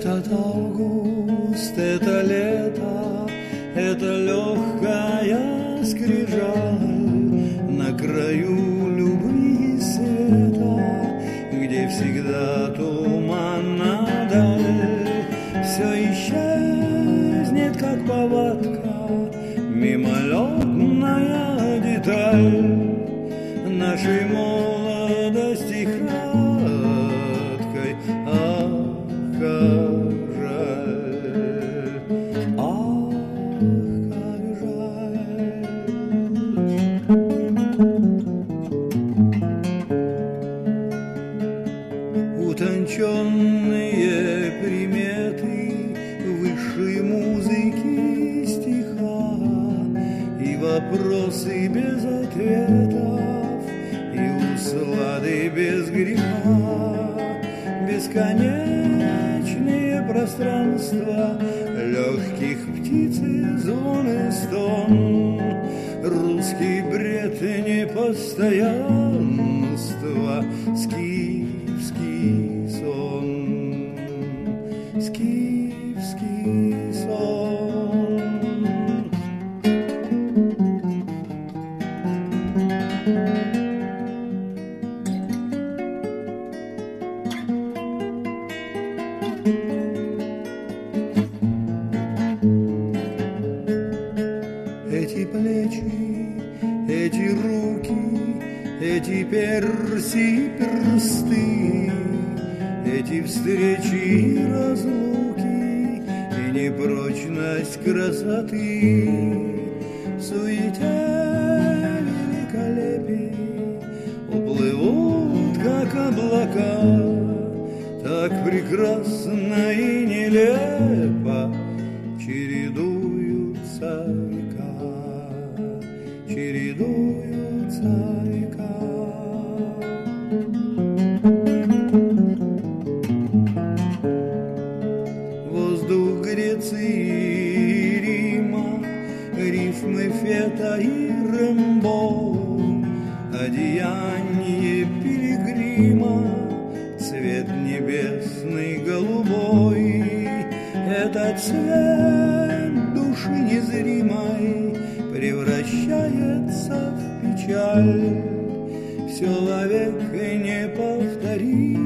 Этот август, это лето, это легкая скрижаль на краю любви света, где всегда туманна даль. Все исчезнет, как повадка, мимолетная деталь нашей молодости краткой. Ах, как жаль, ах, как жаль. Утонченные приметы высшей музыки стиха и вопросы без ответов, и услады без греха, бесконечные пространства легких птиц и звон и стон, русский бред непостоянства, скифский сон, скифский сон. Эти плечи, эти руки, эти перси персты, эти встречи и разлуки, и непрочность красоты, в суете великолепий уплывут, как облака, так прекрасно и нелепо чередуются века, чередуются века. Воздух Греции и Рима, рифмы Фета и Рембо, одеяние пилигрима, цвет небесный голубой, этот цвет души незримой превращается в печаль. Все вовек неповторимо